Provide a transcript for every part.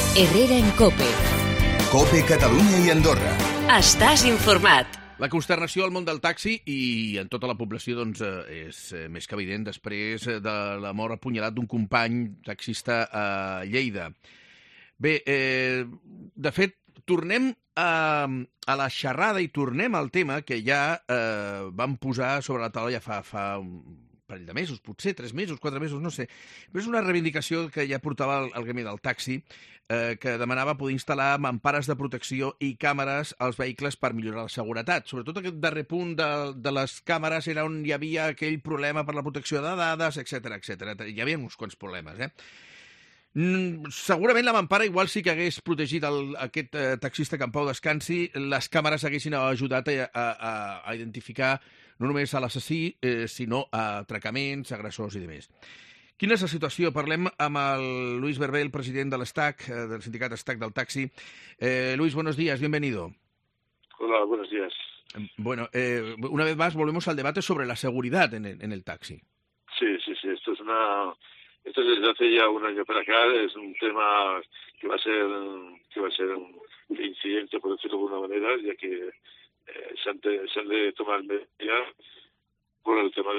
Herrera en COPE. COPE Catalunya i Andorra. Estàs informat. La consternació al món del taxi i en tota la població doncs, és més que evident després de la mort apunyalat d'un company taxista a Lleida. Bé, de fet, tornem a la xerrada i tornem al tema que ja vam posar sobre la taula ja fa un parell de mesos, potser 3 mesos, 4 mesos, no sé. Però és una reivindicació que ja portava el gremi del taxi, que demanava poder instal·lar mampares de protecció i càmeres als vehicles per millorar la seguretat. Sobretot aquest darrer punt de les càmeres era on hi havia aquell problema per la protecció de dades, etc etc. Hi havia uns quants problemes, Segurament la mampara igual sí que hagués protegit aquest taxista que en pau descansi, les càmeres haguessin ajudat a identificar no només a l'assassí, sinó a atracaments, agressors i demés. Quina és la situació? Parlem amb el Luis Berbel, president de l'ESTAC, del sindicat ESTAC del taxi. Luis, buenos días, bienvenido. Hola, buenos días. Bueno, una vez más volvemos al debate sobre la seguridad en el taxi. Sí, esto desde hace ya un año para acá es un tema que va a ser un incidente, por decirlo de alguna manera, ya que se han de tomar medidas por el tema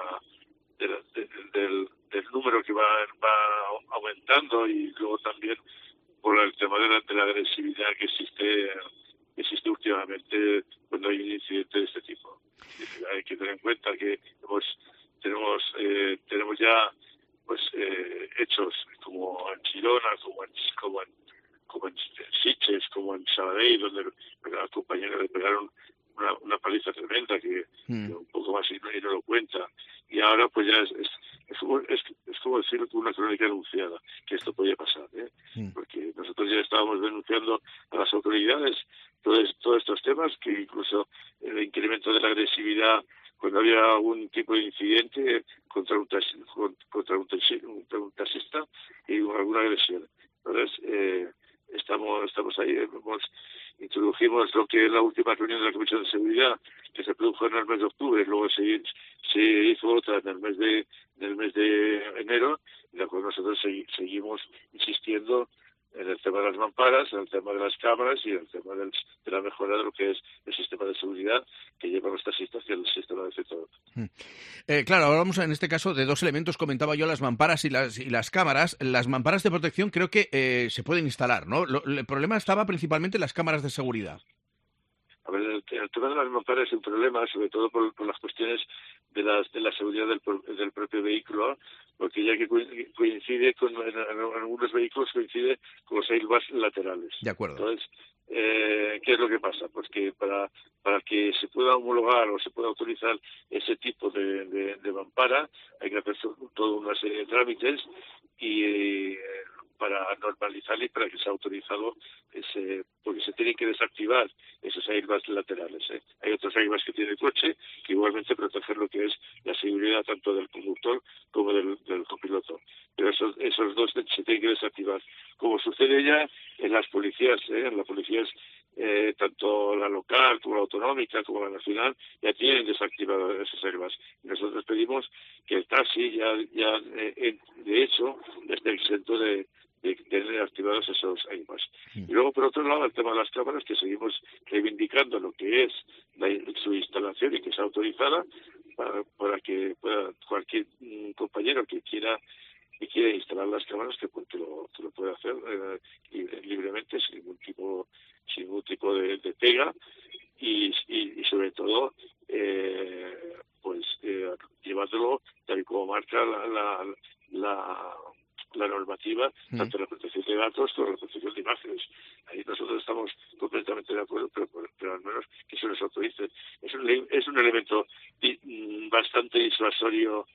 del número que va aumentando y luego también por el tema de la agresividad que existe últimamente cuando hay un incidente de este tipo. Hay que tener en cuenta que tenemos ya hechos como en Girona, como en Sitges, como en Sabadell, donde a la compañera le pegaron una paliza tremenda que un poco más y no lo cuenta. Y ahora pues ya es como decirlo con una crónica anunciada, que esto podía pasar, porque nosotros ya estábamos denunciando a las autoridades todos estos temas, que incluso el incremento de la agresividad cuando había algún tipo de incidente contra un taxista y alguna agresión. Entonces, estamos ahí, introdujimos lo que es la última reunión de la Comisión de Seguridad, que se produjo en el mes de octubre, luego se hizo otra en el mes de enero, en la cual nosotros seguimos insistiendo en el tema de las mamparas, en el tema de las cámaras y en el tema de la mejora de lo que es el sistema de seguridad que lleva los taxistas y el sistema de defensa. Claro, hablamos en este caso de 2 elementos, comentaba yo, las mamparas y las cámaras. Las mamparas de protección creo que se pueden instalar, ¿no? El problema estaba principalmente en las cámaras de seguridad. A ver, el tema de las mamparas es un problema, sobre todo por las cuestiones de la seguridad del propio vehículo, porque ya que coincide en algunos vehículos coincide con los airbags laterales. De acuerdo. Entonces, ¿qué es lo que pasa? Pues que para que se pueda homologar o se pueda autorizar ese tipo de mampara hay que hacer toda una serie de trámites y para normalizarlo y para que sea autorizado porque se tienen que desactivar esos airbags laterales. Hay otros airbags que tiene el coche que igualmente protegen lo que es la seguridad tanto del conductor como del copiloto. Pero esos dos se tienen que desactivar. Como sucede ya en las policías, tanto la local como la autonómica como la nacional, ya tienen desactivados esos airbags. Y nosotros pedimos que el taxi ya de hecho esté exento de tener activados esos airbags. Y luego, por otro lado, el tema de las cámaras, que seguimos reivindicando lo que es su instalación y que sea autorizada para que pueda cualquier compañero que quiera instalar las cámaras que lo pueda hacer libremente sin ningún tipo de pega y sobre todo llevándolo tal y como marca la normativa, tanto la protección de datos como la protección de imágenes. Ahí nosotros estamos completamente de acuerdo, pero al menos que se nos autorice. Es un elemento bastante disuasorio,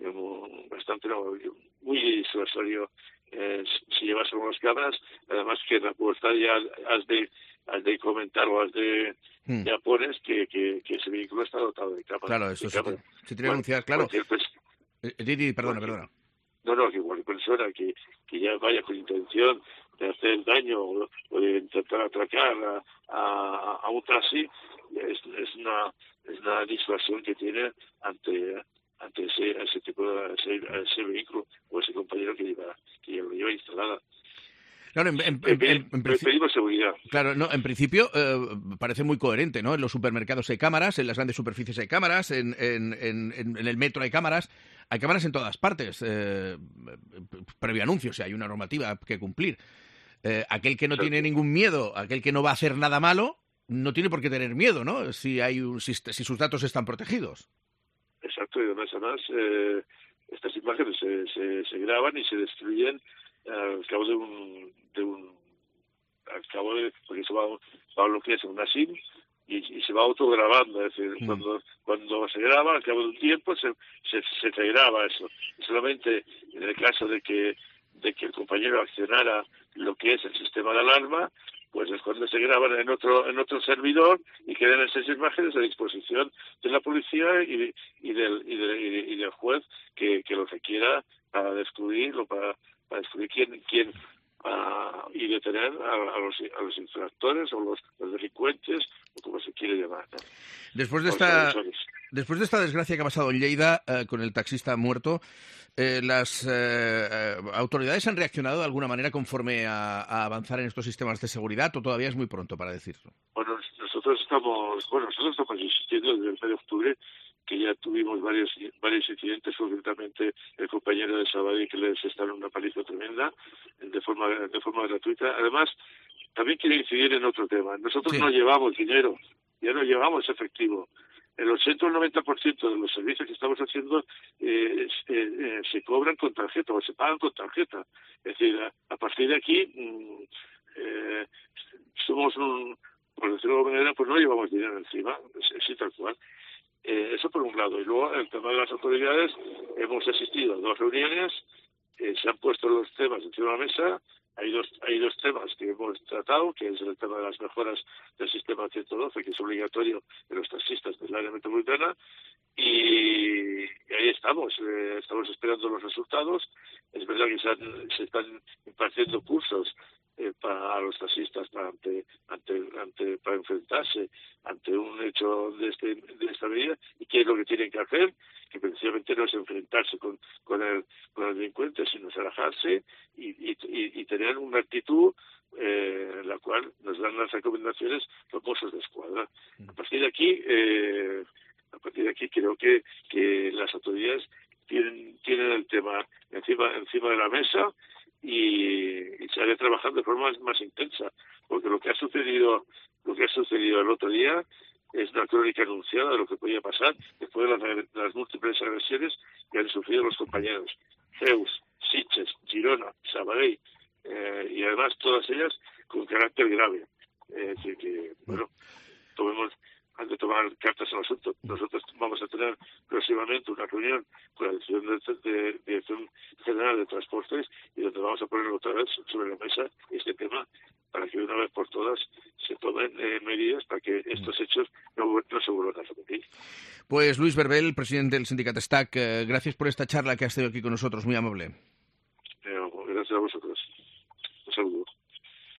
muy disuasorio si llevas unas cámaras, además que en la puerta ya has de comentar o ya pones que ese vehículo está dotado de cámaras. Claro, eso se tiene que anunciar, claro. Perdona. No, que cualquier persona que ya vaya con intención de hacer daño o de intentar atracar a un taxi, es una disuasión que tiene ante ese tipo de ese vehículo o ese compañero que lo lleva instalada. Claro, pedimos seguridad. Claro, no, en principio parece muy coherente, ¿no? En los supermercados hay cámaras, en las grandes superficies hay cámaras, en el metro hay cámaras en todas partes, previo anuncio, o sea, hay una normativa que cumplir. Aquel que no tiene ningún miedo, aquel que no va a hacer nada malo, no tiene por qué tener miedo, ¿no? Si sus datos están protegidos. Exacto, y además estas imágenes se graban y se destruyen al cabo porque se va a lo que es una SIM y se va autograbando, es decir, cuando se graba, al cabo de un tiempo se graba eso. Y solamente en el caso de que el compañero accionara lo que es el sistema de alarma, pues es cuando se graban en otro servidor y quedan esas imágenes a disposición de la policía y del juez que lo requiera para descubrir quién y detener a los infractores o los delincuentes, o como se quiere llamar, ¿no? Después de esta desgracia que ha pasado en Lleida con el taxista muerto, las autoridades han reaccionado de alguna manera conforme a avanzar en estos sistemas de seguridad, o todavía es muy pronto para decirlo. Bueno, nosotros estamos insistiendo desde el mes de octubre, que ya tuvimos varios incidentes, concretamente el compañero de Sabadell que les está dando una paliza tremenda de forma gratuita. Además, también quiero incidir en otro tema. Nosotros no llevamos dinero, ya no llevamos efectivo. El 80 o el 90% de los servicios que estamos haciendo se cobran con tarjeta o se pagan con tarjeta. Es decir, a partir de aquí somos por decirlo de alguna manera, pues no llevamos dinero encima, sí, tal cual. Eso por un lado. Y luego, el tema de las autoridades, hemos asistido a 2 reuniones, se han puesto los temas encima de la mesa. Hay dos temas que hemos tratado, que es el tema de las mejoras del sistema 112, que es obligatorio en los taxistas del área metropolitana, y ahí estamos esperando los resultados. Es verdad que se están impartiendo cursos para los taxistas para enfrentarse ante un hecho de esta medida, y qué es lo que tienen que hacer, que precisamente no es enfrentarse con el delincuente, sino relajarse y tener una actitud en la cual nos dan las recomendaciones los Mossos de Escuadra. A partir de aquí creo que las autoridades tienen el tema encima de la mesa y se ha de trabajar de forma más intensa, porque lo que ha sucedido el otro día es una crónica anunciada de lo que podía pasar después de las múltiples agresiones que han sufrido los compañeros. Reus, Sitges, Girona, Sabadell, y además todas ellas con carácter grave. Es decir, que, han de tomar cartas en el asunto. Nosotros vamos a tener próximamente una reunión con la Dirección General de Transportes, y donde vamos a poner otra vez sobre la mesa este tema para que una vez por todas se tomen medidas para que estos hechos no se vuelvan a repetir. Pues Luis Berbel, presidente del sindicato STAC, gracias por esta charla que has tenido aquí con nosotros, muy amable. Gracias a vosotros.